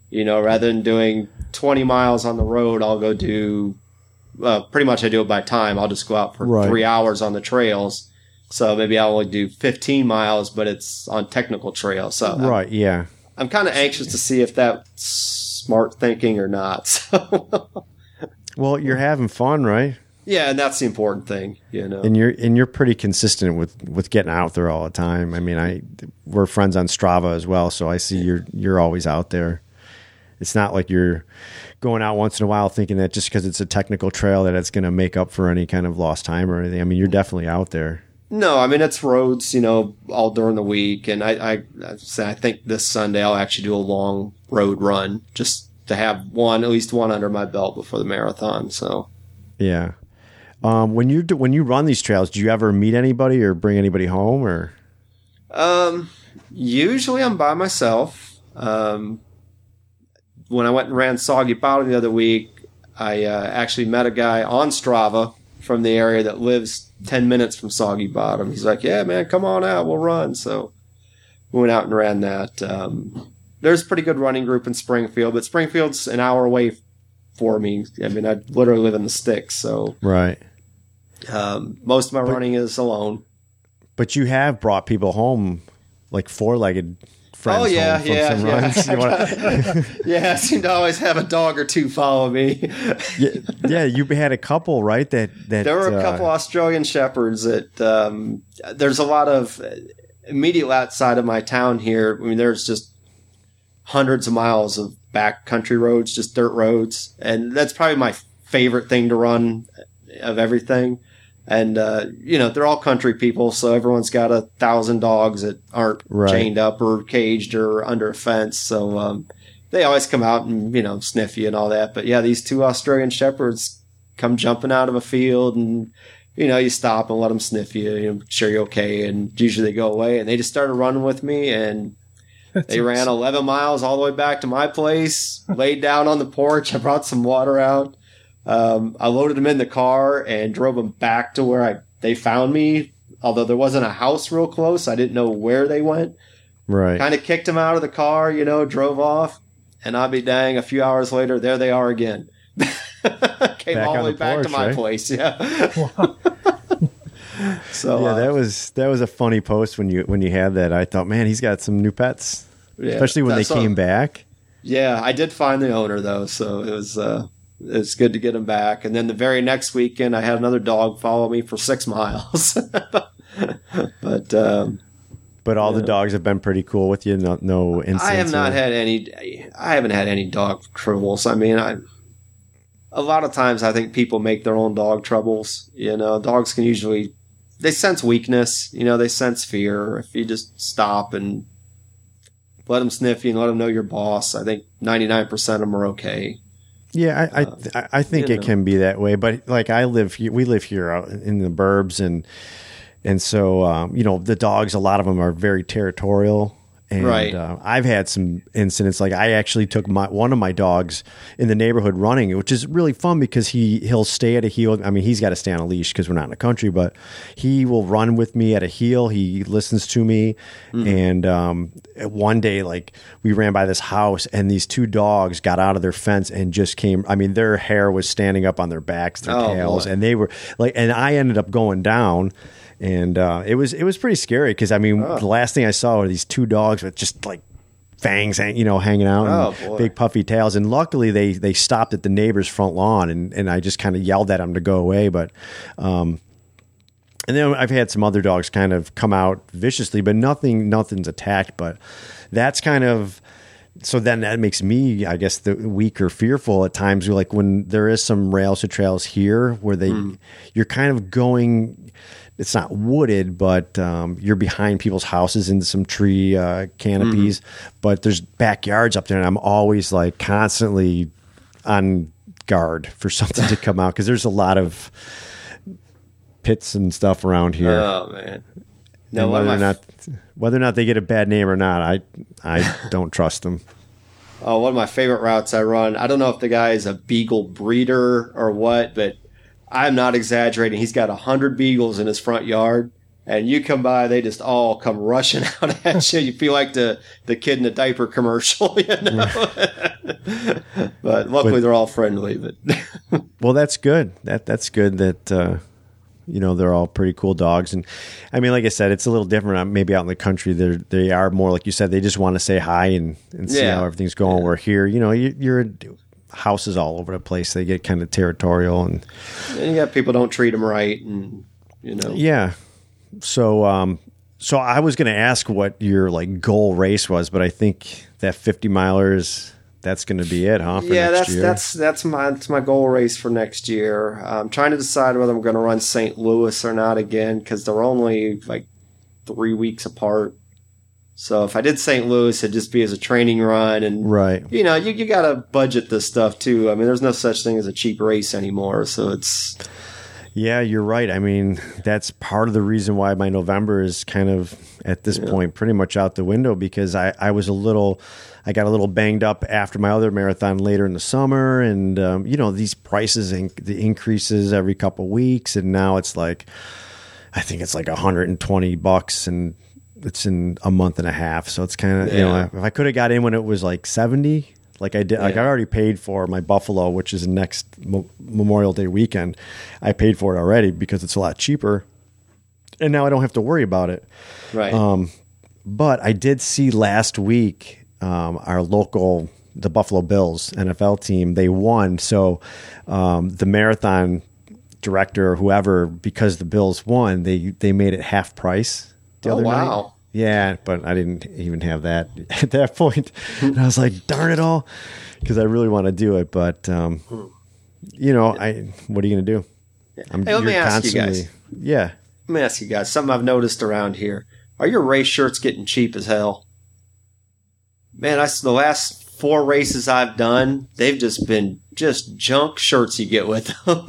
You know, rather than doing twenty miles on the road, I'll go do, uh, pretty much I do it by time. I'll just go out for Right. three hours on the trails. So maybe I'll only do fifteen miles, but it's on technical trails. So I'm- Right. Yeah. I'm, kind of anxious to see if that's smart thinking or not. So Well, you're having fun, right? yeah, and that's the important thing, you know. And you're and you're pretty consistent with, with getting out there all the time. I mean, I we're friends on Strava as well, so I see you're you're always out there. It's not like you're going out once in a while thinking that just because it's a technical trail that it's going to make up for any kind of lost time or anything. I mean, you're definitely out there. No, I mean, it's roads, you know, all during the week. And I, I, I say, I think this Sunday I'll actually do a long road run just to have one, at least one under my belt before the marathon. So, Yeah. Um, when you do, when you run these trails, do you ever meet anybody or bring anybody home or? um, usually I'm by myself. Um, when I went and ran Soggy Bottom the other week, I uh, actually met a guy on Strava from the area that lives ten minutes from Soggy Bottom. He's like, yeah, man, come on out. We'll run. So we went out and ran that. Um, there's a pretty good running group in Springfield, but Springfield's an hour away for me. I mean, I literally live in the sticks. So Right. um, most of my But- running is alone. But you have brought people home, like four-legged friends. Oh, yeah, home from yeah, some yeah. runs. You wanna- Yeah, I seem to always have a dog or two follow me. yeah, yeah, you had a couple, right? That that There were a uh, couple Australian Shepherds that um, there's a lot of immediately outside of my town here. I mean, there's just hundreds of miles of back country roads, just dirt roads. And that's probably my favorite thing to run of everything. And, uh, you know, they're all country people. So everyone's got a thousand dogs that aren't Right. chained up or caged or under a fence. So, um, they always come out and, you know, sniff you and all that. But yeah, these two Australian Shepherds come jumping out of a field and, you know, you stop and let them sniff you, you know, sure you're okay. And usually they go away, and they just started running with me, and they ran eleven miles all the way back to my place, laid down on the porch. I brought some water out. Um, I loaded them in the car and drove them back to where I, they found me. Although there wasn't a house real close, I didn't know where they went. right. Kind of kicked them out of the car, you know, drove off. And I'll be dang, a few hours later, there they are again. Came Back all the on way the back porch, to my right? place, yeah. so Yeah, uh, that was that was a funny post when you when you had that. I thought, man, he's got some new pets, yeah, especially when they that's came all- back. Yeah, I did find the owner though, so it was uh, it's good to get him back. And then the very next weekend, I had another dog follow me for six miles. but um, But all Yeah. the dogs have been pretty cool with you. No, no incidents. I have not or- had any. I haven't had any dog troubles. I mean, I a lot of times I think people make their own dog troubles. You know, dogs can usually they sense weakness. You know, they sense fear. If you just stop and let them sniff you and let them know you're boss, I think ninety-nine percent of them are okay. Yeah, I I, I I think you it know. can be that way. But like I live, here, we live here out in the burbs, and and so um, you know the dogs. A lot of them are very territorial. And Right. uh, I've had some incidents. Like I actually took my one of my dogs in the neighborhood running, which is really fun because he he'll stay at a heel. I mean, he's got to stay on a leash because we're not in the country, but he will run with me at a heel. He listens to me. And um, one day, like we ran by this house, and these two dogs got out of their fence and just came. I mean, their hair was standing up on their backs, their Oh, tails, boy. and they were like. And I ended up going down. And uh, it was it was pretty scary because I mean the last thing I saw were these two dogs with just like fangs, hang, you know, hanging out, Oh, and boy. big puffy tails. And luckily they they stopped at the neighbor's front lawn, and, and I just kind of yelled at them to go away. But um, and then I've had some other dogs kind of come out viciously, but nothing nothing's attacked. But that's kind of. So then that makes me, I guess, the weak or fearful at times. Like when there is some rails to trails here where they, you're kind of going, it's not wooded, but um, you're behind people's houses in some tree uh, canopies, but there's backyards up there, and I'm always like constantly on guard for something to come out because there's a lot of pits and stuff around here. Oh man, no, and one whether of or my not whether or not they get a bad name or not, I I don't trust them. Oh, one of my favorite routes I run. I don't know if the guy is a beagle breeder or what, but I'm not exaggerating. He's got a hundred beagles in his front yard, and you come by, they just all come rushing out at you. You feel like the, the kid in the diaper commercial, you know. But luckily, but, they're all friendly. But well, that's good. That that's good. That uh, you know they're all pretty cool dogs. And I mean, like I said, it's a little different. Maybe out in the country, they they are more like you said. They just want to say hi and, and see yeah. how everything's going. Yeah. Where here, you know, you, you're houses all over the place. They get kind of territorial, and, and you got people don't treat them right, and you know, yeah. So, um, so I was going to ask what your like goal race was, but I think that fifty milers, that's going to be it, huh? For yeah, next that's year? that's that's my that's my goal race for next year. I'm trying to decide whether I'm going to run Saint Louis or not again because they're only like three weeks apart. So if I did Saint Louis, it'd just be as a training run, and right, you know, you you got to budget this stuff too. I mean, there's no such thing as a cheap race anymore, so it's. Yeah, you're right. I mean, that's part of the reason why my November is kind of at this yeah. point pretty much out the window because I, I was a little, I got a little banged up after my other marathon later in the summer. And, um, you know, these prices, and the increases every couple of weeks. And now it's like, I think it's like one hundred twenty bucks and it's in a month and a half. So it's kind of, yeah. you know, if I could have got in when it was like seventy, like I did, yeah. like I already paid for my Buffalo, which is next Mo- Memorial Day weekend. I paid for it already because it's a lot cheaper, and now I don't have to worry about it. Right. Um, but I did see last week um, our local, the Buffalo Bills N F L team. They won, so um, the marathon director or whoever, because the Bills won, they they made it half price the oh, other wow. night. Yeah, but I didn't even have that at that point. And I was like, darn it all, because I really want to do it. But, um, you know, I what are you going to do? I'm, hey, let me ask you guys. Yeah. Let me ask you guys, something I've noticed around here. Are your race shirts getting cheap as hell? Man, I, the last four races I've done, they've just been just junk shirts you get with them.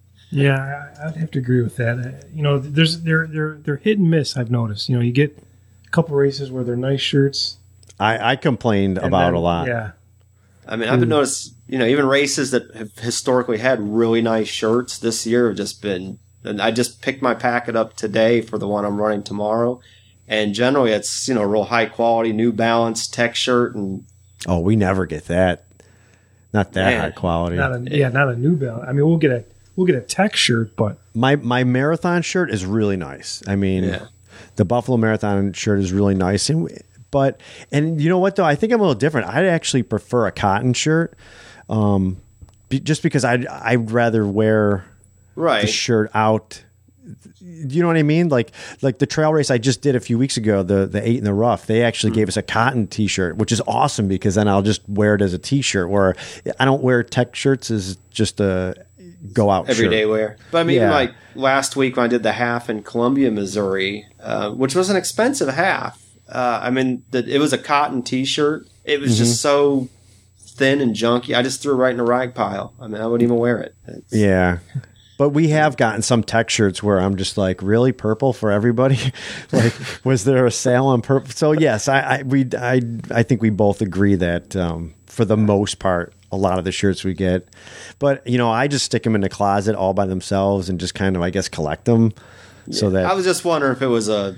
Yeah, I'd have to agree with that. Uh, you know, there's they're they're they're hit and miss. I've noticed. You know, you get a couple races where they're nice shirts. I, I complained about then, a lot. Yeah. I mean, I've been noticed. You know, even races that have historically had really nice shirts this year have just been. And I just picked my packet up today for the one I'm running tomorrow, and generally it's you know real high quality New Balance tech shirt and. Oh, we never get that. Not that Man, high quality. Not a, yeah, not a New Balance. I mean, we'll get a. We'll get a tech shirt, but my my marathon shirt is really nice. I mean, yeah. the Buffalo Marathon shirt is really nice, and but and you know what though, I think I'm a little different. I'd actually prefer a cotton shirt, um, be, just because I I'd, I'd rather wear right. the shirt out. You know what I mean? Like like the trail race I just did a few weeks ago, the the eight in the rough. They actually mm. gave us a cotton T-shirt, which is awesome because then I'll just wear it as a T-shirt. Where I don't wear tech shirts as just a go out everyday shirt. wear. But I mean, yeah. like last week when I did the half in Columbia, Missouri, uh, which was an expensive half. Uh, I mean, the, it was a cotton T-shirt. It was mm-hmm. just so thin and junky. I just threw it right in the rag pile. I mean, I wouldn't even wear it. It's, yeah. But we have gotten some tech shirts where I'm just like, really, purple for everybody? Like, was there a sale on purple? So yes, I, I we I I think we both agree that um, for the most part, a lot of the shirts we get. But you know, I just stick them in the closet all by themselves and just kind of, I guess, collect them. Yeah. So that I was just wondering if it was a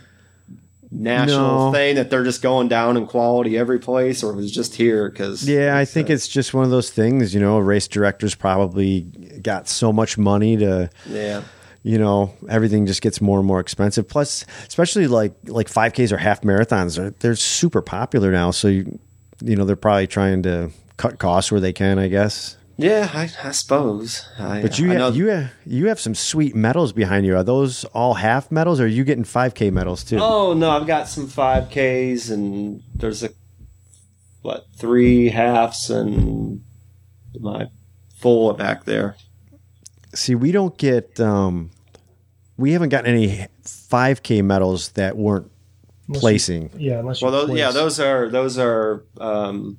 national no. thing that they're just going down in quality every place, or if it was just here. Because yeah, I think uh, it's just one of those things. You know, race directors probably got so much money to yeah. You know, everything just gets more and more expensive. Plus, especially like like five Ks or half marathons, they're, they're super popular now. So you you know they're probably trying to cut costs where they can, I guess. Yeah, I, I suppose. I, but you I have, you have you have some sweet medals behind you. Are those all half medals, or are you getting five K medals too? Oh no, I've got some five Ks, and there's a what three halves and my full back there. See, we don't get um, we haven't gotten any five K medals that weren't unless placing. You, yeah, unless you well, those, place. yeah, those are those are. Um,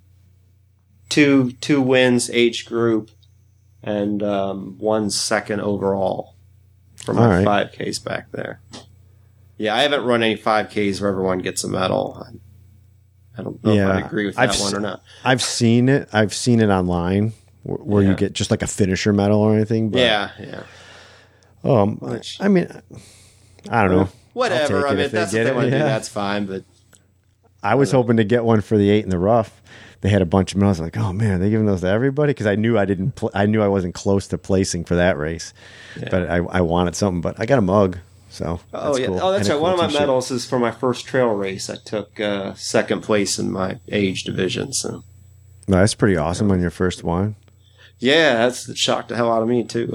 Two two wins age group and um, one second overall for my right. five Ks back there. Yeah, I haven't run any five Ks where everyone gets a medal. I, I don't know yeah. if I agree with that I've, one or not. I've seen it. I've seen it online where, where yeah. you get just like a finisher medal or anything. But, yeah, yeah. Um, Which, I mean, I don't know. whatever. I mean, it if that's what get they it, want to yeah. do, that's fine. But I was hoping to get one for the eight in the rough. They had a bunch of them. I was like, oh man, are they giving those to everybody? Because I knew I didn't. Pl- I knew I wasn't close to placing for that race, Yeah. but I, I wanted something. But I got a mug, so oh that's yeah, cool. oh that's And a right. One of cool my t-shirt. medals is for my first trail race. I took uh, second place in my age division. So No, that's pretty awesome on your first one. yeah, that's it shocked the hell out of me too.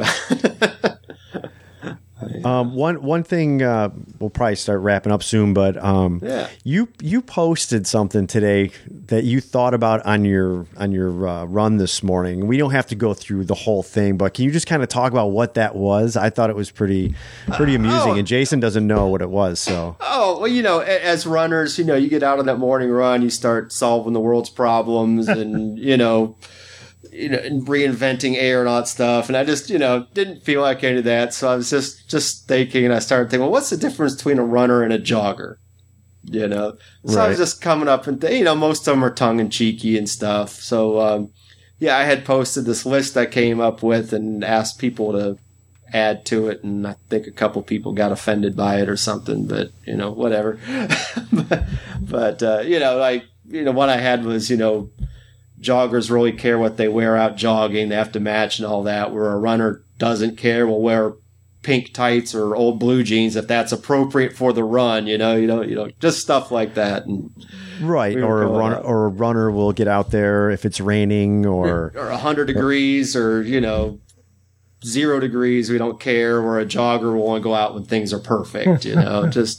Um, one one thing uh, we'll probably start wrapping up soon, but um, Yeah. you you posted something today that you thought about on your on your uh, run this morning. We don't have to go through the whole thing, but can you just kind of talk about what that was? I thought it was pretty pretty amusing, oh. and Jason doesn't know what it was, so Oh, well, you know, a- as runners, you know, you get out on that morning run, you start solving the world's problems and, you know, you know, and reinventing air and all that stuff. And I just, you know, didn't feel like any of that. So I was just, just thinking, and I started thinking, well, what's the difference between a runner and a jogger? You know? So I was Right. just coming up and, th- you know, most of them are tongue in cheeky and stuff. So, um, yeah, I had posted this list I came up with and asked people to add to it. And I think a couple people got offended by it or something, but, you know, whatever. but, but uh, you know, like, you know, one I had was, you know, joggers really care what they wear out jogging. They have to match and all that, where a runner doesn't care. Will wear pink tights or old blue jeans if that's appropriate for the run, you know, you know, you know, just stuff like that. And right. We were Or a going runner up. or a runner will get out there if it's raining, or or a hundred degrees or, you know, zero degrees. We don't care. Where a jogger will want to go out when things are perfect, you know, just,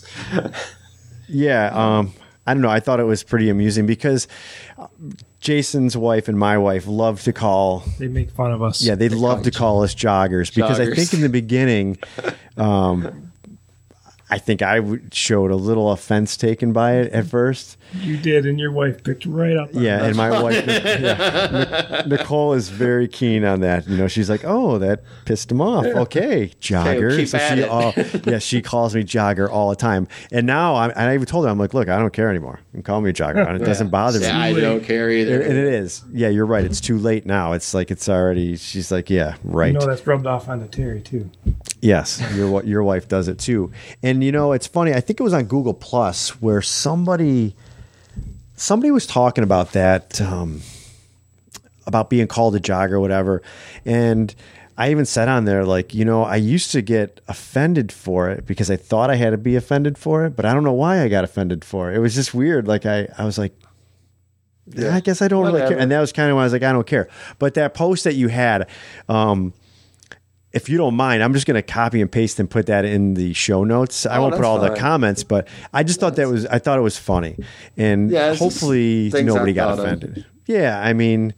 yeah. Um, I don't know. I thought it was pretty amusing because Jason's wife and my wife love to call. They make fun of us. Yeah, they love to call us joggers because I Joggers. think in the beginning, um, I think I w- showed a little offense taken by it at first. You did, and your wife picked right up on Yeah, it. and my wife, yeah, Nic- Nicole is very keen on that. You know, she's like, "Oh, that pissed him off." Okay, jogger. keep so at she, it. all, yeah, she calls me jogger all the time. And now, I, and I even told her, I'm like, "Look, I don't care anymore. You can call me jogger. It doesn't bother yeah, me." I don't care either. And it is. Yeah, you're right. It's too late now. It's like it's already. She's like, "Yeah, right." You know that's rubbed off onto Terry, too. Yes, your wa- your wife does it too. And you know, it's funny. I think it was on Google Plus where somebody somebody was talking about that, um, about being called a jogger or whatever. And I even said on there, like, you know, I used to get offended for it because I thought I had to be offended for it, but I don't know why I got offended for it. It was just weird. Like I, I was like, Yeah. I guess I don't really Whatever. care. And that was kind of when I was like, I don't care. But that post that you had, um, if you don't mind, I'm just going to copy and paste and put that in the show notes. I Oh, won't put that's all the fine. comments, but I just thought that was, I thought it was funny. And Yeah, it's just hopefully things nobody I got thought of. offended. Yeah. I mean,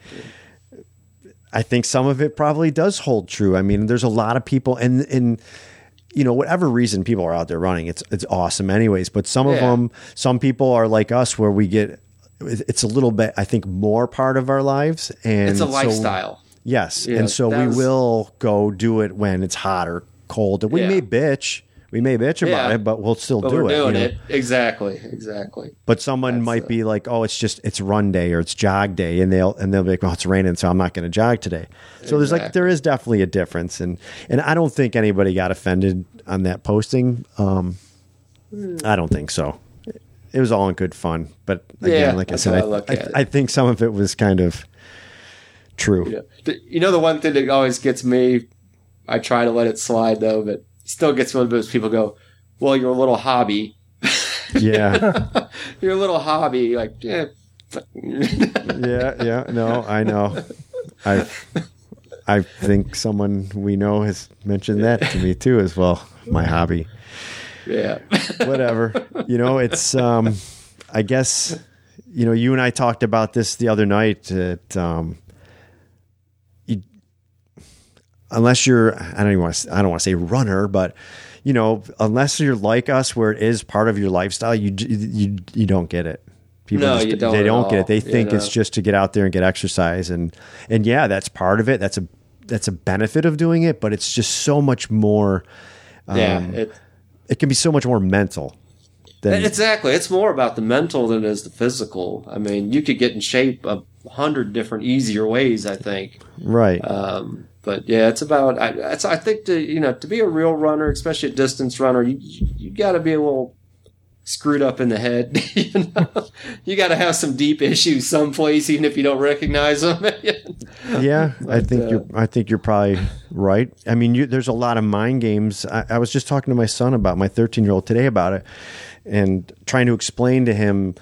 I think some of it probably does hold true. I mean, there's a lot of people and, and, you know, whatever reason people are out there running, it's, it's awesome anyways. But some of Yeah. them, some people are like us where we get, it's a little bit, I think, more part of our lives. And It's a so- lifestyle. Yes. Yeah, and so we that's- will go do it when it's hot or cold. And we Yeah. may bitch. We may bitch about Yeah. it, but we'll still But do we're it. you doing know? it. Exactly. Exactly. But someone That's, might uh, be like, "Oh, it's just it's run day or it's jog day," and they'll and they'll be like, "Well, it's raining, so I'm not going to jog today." So there's like Exactly. there is definitely a difference, and and I don't think anybody got offended on that posting. Um, I don't think so. It was all in good fun, but again, Yeah, like I that's said, how I, I look I, at it. I think some of it was kind of true. Yeah. The- You know, the one thing that always gets me, I try to let it slide though, but still gets me a little bit is people go, well, your little hobby, Yeah. your little hobby, like, yeah. yeah, yeah, no, I know. I I think someone we know has mentioned that to me too as well. My hobby. Yeah. Whatever. You know, it's um I guess you know, you and I talked about this the other night that um you, unless you're I don't even want to I don't want to say runner, but you know, unless you're like us where it is part of your lifestyle, you you you don't get it. People No, just, you don't they at don't get all, it. They you think it's know. just to get out there and get exercise and and yeah, that's part of it. That's a that's a benefit of doing it, but it's just so much more um, Yeah. It, it can be so much more mental than exactly. It's more about the mental than it is the physical. I mean, you could get in shape a hundred different easier ways, I think. right. Um, But yeah, it's about. I, it's, I think to you know to be a real runner, especially a distance runner, you you, you got to be a little screwed up in the head. You know, you got to have some deep issues someplace, even if you don't recognize them. Yeah, but, I think uh, you're. I think you're probably right. I mean, you, there's a lot of mind games. I, I was just talking to my son about my thirteen year old today about it, and trying to explain to him,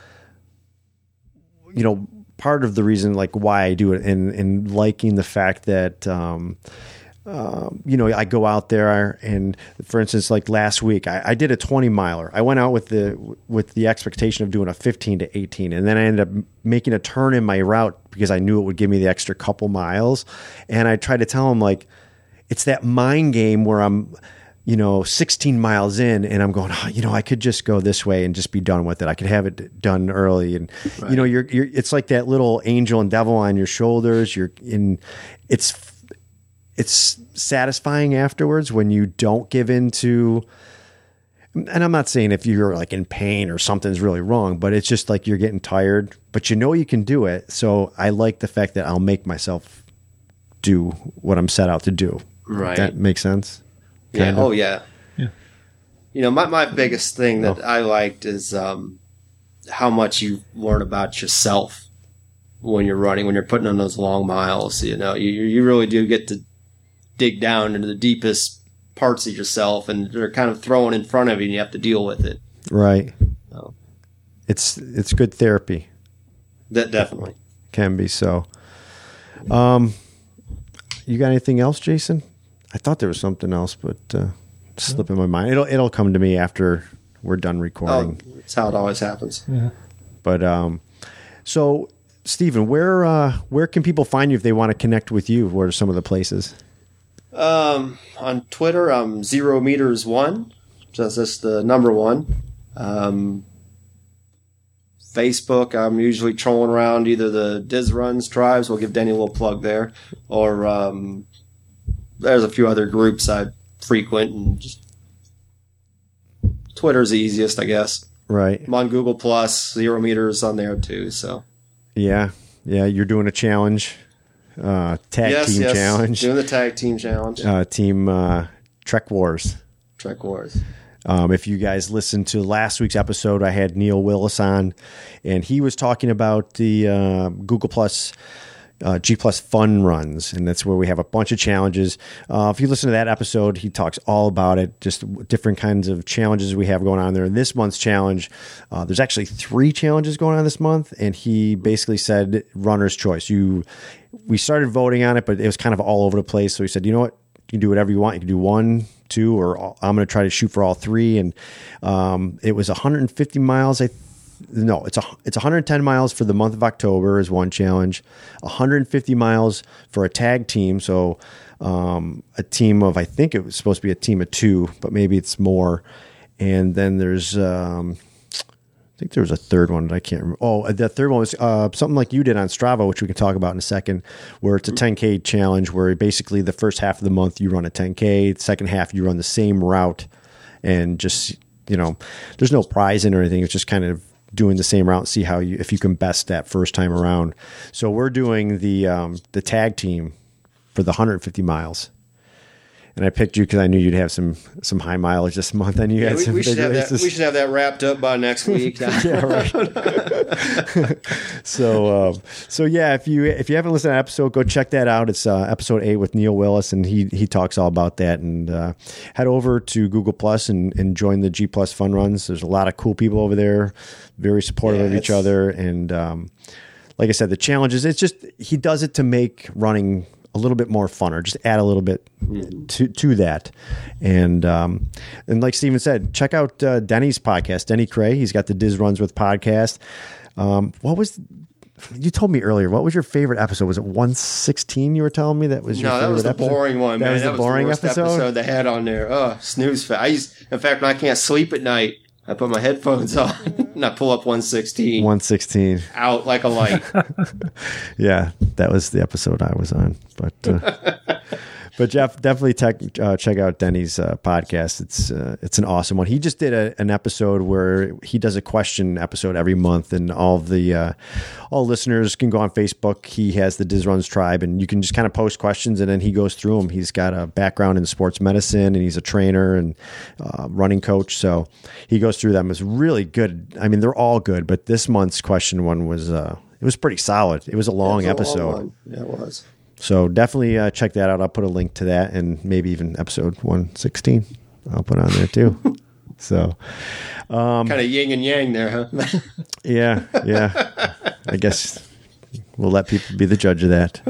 you know, part of the reason like why I do it, and and liking the fact that. Um, Um, you know, I go out there and, for instance, like last week, I, I did a twenty miler. I went out with the with the expectation of doing a fifteen to eighteen, and then I ended up making a turn in my route because I knew it would give me the extra couple miles. And I tried to tell him, like, it's that mind game where I'm, you know, sixteen miles in, and I'm going, oh, you know, I could just go this way and just be done with it. I could have it done early, and right. you know, you're you're. It's like that little angel and devil on your shoulders. You're in. It's. It's satisfying afterwards when you don't give in to, and I'm not saying if you're like in pain or something's really wrong, but it's just like you're getting tired, but you know you can do it. So I like the fact that I'll make myself do what I'm set out to do. Right. That makes sense? Yeah. Kind of. Oh, yeah. Yeah. You know, my, my biggest thing that Oh. I liked is um, how much you learn about yourself when you're running, when you're putting on those long miles. You know, you, you really do get to dig down into the deepest parts of yourself, and they're kind of thrown in front of you and you have to deal with it. Right. So, It's, it's good therapy. that definitely. Can be so. Um, you got anything else, Jason? I thought there was something else, but uh, it's slipping my mind. It'll it'll come to me after we're done recording. Oh, that's how it always happens. Yeah. But um, so Stephen, where uh, where can people find you if they want to connect with you? What are some of the places? Um, on Twitter, I'm zero meters one. So that's just the number one. Um, Facebook, I'm usually trolling around either the Diz Runs tribes. We'll give Denny a little plug there, or um, there's a few other groups I frequent, and just Twitter's the easiest, I guess. Right. I'm on Google Plus, zero meters on there too. So Yeah. Yeah. You're doing a challenge, uh, tag yes, team yes, challenge, doing the tag team challenge, uh, team uh, Trek Wars. Trek Wars. Um, if you guys listened to last week's episode, I had Neil Willis on, and he was talking about the uh, Google Plus, uh, G Plus Fun Runs, and that's where we have a bunch of challenges. Uh, if you listen to that episode, he talks all about it, just different kinds of challenges we have going on there. In this month's challenge, uh, there's actually three challenges going on this month, and he basically said runner's choice. You, we started voting on it, but it was kind of all over the place. So he said, you know what? You can do whatever you want. You can do one, two, or all, I'm going to try to shoot for all three. And um, it was one hundred fifty miles. I th- no, it's a it's one hundred ten miles for the month of October is one challenge. one hundred fifty miles for a tag team. So um, a team of, I think it was supposed to be a team of two, but maybe it's more. And then there's. Um, I think there was a third one that I can't remember. Oh, the third one was uh, something like you did on Strava, which we can talk about in a second, where it's a ten K challenge where basically the first half of the month you run a ten K, the second half you run the same route, and just, you know, there's no prize in or anything. It's just kind of doing the same route and see how you, if you can best that first time around. So we're doing the um, the tag team for the one hundred fifty miles. And I picked you because I knew you'd have some some high mileage this month. And you Yeah, had we, some we big should have that. races. We should have that wrapped up by next week. Yeah, right. so, um, so yeah, if you if you haven't listened to that episode, go check that out. It's uh, episode eight with Neil Willis, and he he talks all about that. And uh, head over to Google Plus and, and join the G Plus Fun Runs. There's a lot of cool people over there, very supportive Yeah, of each it's- other. And um, like I said, the challenges. It's just he does it to make running a little bit more fun, or just add a little bit to to that. And um, and like Steven said, check out uh, Denny's podcast, Denny Cray. He's got the Diz Runs with podcast. Um, what was you told me earlier? What was your favorite episode? Was it one sixteen? You were telling me that was your No, favorite that was the episode? boring one, That man. was that the was boring the worst episode? episode they had on there. Oh, snooze fest. I used, in fact, when I can't sleep at night, I put my headphones on and I pull up one sixteen one sixteen. out like a light. Yeah, that was the episode I was on. But uh, But Jeff, definitely tech, uh, check out Denny's uh, podcast. It's uh, it's an awesome one. He just did a, an episode where he does a question episode every month, and all of the uh, all listeners can go on Facebook. He has the Diz Runs Tribe, and you can just kind of post questions, and then he goes through them. He's got a background in sports medicine, and he's a trainer and uh, running coach, so he goes through them. It's really good. I mean, they're all good, but this month's question one was uh, it was pretty solid. It was a long It was a episode. long one. Yeah, it was. So definitely uh, check that out. I'll put a link to that, and maybe even episode one sixteen. I'll put on there too. So kind of yin and yang there, huh? yeah, yeah. I guess we'll let people be the judge of that.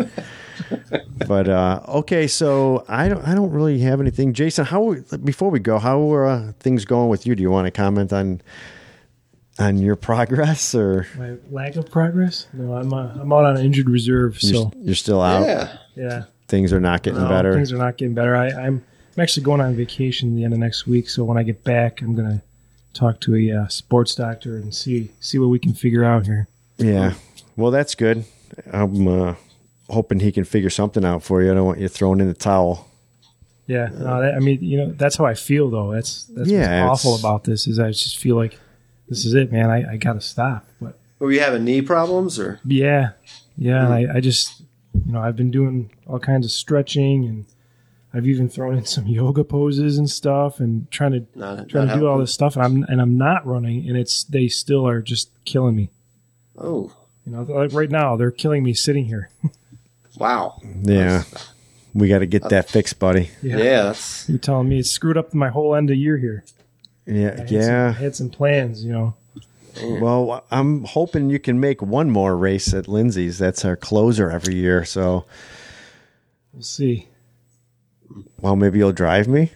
But uh, okay, so I don't, I don't really have anything. Jason, how before we go, how are uh, things going with you? Do you want to comment on on your progress or My lack of progress? No, I'm uh, I'm out on injured reserve, you're, so you're still out? Yeah. yeah. Things are not getting No, better. Things are not getting better. I, I'm I'm actually going on vacation the end of next week, so when I get back, I'm gonna talk to a uh, sports doctor and see see what we can figure out here. Yeah. Well, that's good. I'm uh, hoping he can figure something out for you. I don't want you throwing in the towel. Yeah, no, that, I mean, you know, that's how I feel though. That's that's Yeah, what's awful it's- about this is I just feel like this is it, man. I, I gotta stop. But Were you having knee problems or? yeah, yeah, and I, I just, you know, I've been doing all kinds of stretching, and I've even thrown in some yoga poses and stuff, and trying to Not, trying not to do all helping? this stuff, and I'm and I'm not running, and it's they still are just killing me. Oh, You know, like right now they're killing me sitting here. wow. Yeah. We got to get that fixed, buddy. Yeah, that's You're telling me it's screwed up my whole end of year here. I Yeah. had some, I Yeah. had some plans, you know. Well, I'm hoping you can make one more race at Lindsay's. That's our closer every year. So, We'll see. well, maybe you'll drive me.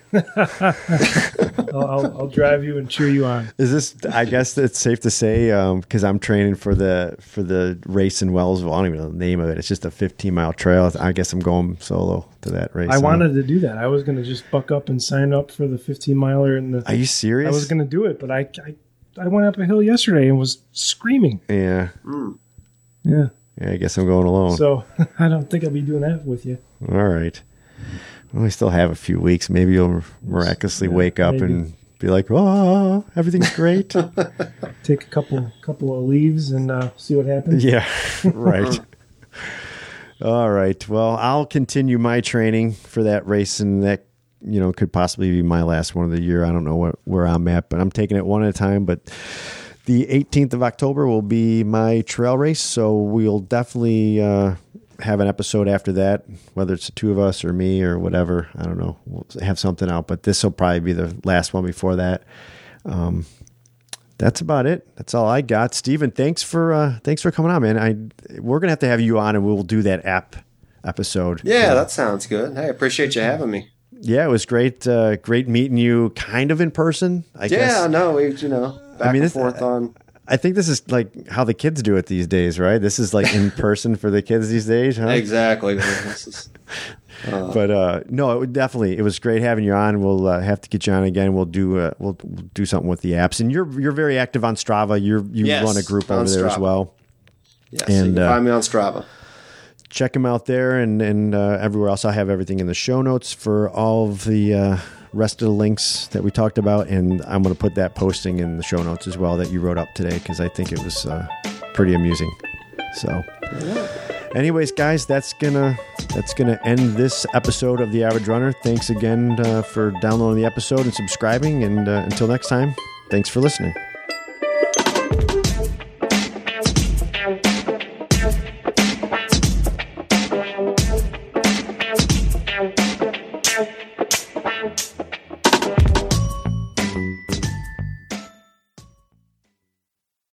I'll, I'll, I'll drive you and cheer you on. Is this? I guess it's safe to say because I'm training for the for the race in Wellsville. I don't even know the name of it. It's just a fifteen mile trail. I guess I'm going solo to that race. I huh? wanted to do that. I was going to just buck up and sign up for the fifteen miler. And the Are you serious? I was going to do it, but I, I I went up a hill yesterday and was screaming. Yeah. Yeah. Yeah. I guess I'm going alone. So I don't think I'll be doing that with you. All right. Well, we still have a few weeks. Maybe you'll miraculously Yeah, wake up maybe. and be like, "Oh, everything's great." Take a couple couple of leaves and uh, see what happens. Yeah, right. All right. Well, I'll continue my training for that race, and that you know could possibly be my last one of the year. I don't know what, where I'm at, but I'm taking it one at a time. But the eighteenth of October will be my trail race, so we'll definitely uh, have an episode after that, whether it's the two of us or me or whatever. I don't know. We'll have something out, but this will probably be the last one before that. Um, that's about it. That's all I got. Steven, thanks for uh, thanks for coming on, man. I we're gonna have to have you on, and we'll do that app episode. yeah, that sounds good. Hey, I appreciate you having me. Yeah, it was great. Uh, great meeting you, kind of in person. I guess. Yeah, no, we you know back I mean, and this- forth on. I think this is like how the kids do it these days, right? This is like in person for the kids these days, huh? Exactly. This is, uh, But uh, no, it would definitely. It was great having you on. We'll uh, have to get you on again. We'll do uh, we'll, we'll do something with the apps. And you're you're very active on Strava. You're you Yes, run a group on over there as Strava. well. yeah, so and, you can uh, find me on Strava. Check them out there and and uh, everywhere else. I have everything in the show notes for all of the uh, rest of the links that we talked about, and I'm going to put that posting in the show notes as well that you wrote up today because I think it was uh, pretty amusing. So, anyways, guys, that's gonna that's gonna end this episode of The Average Runner. Thanks again uh, for downloading the episode and subscribing, and uh, until next time, thanks for listening.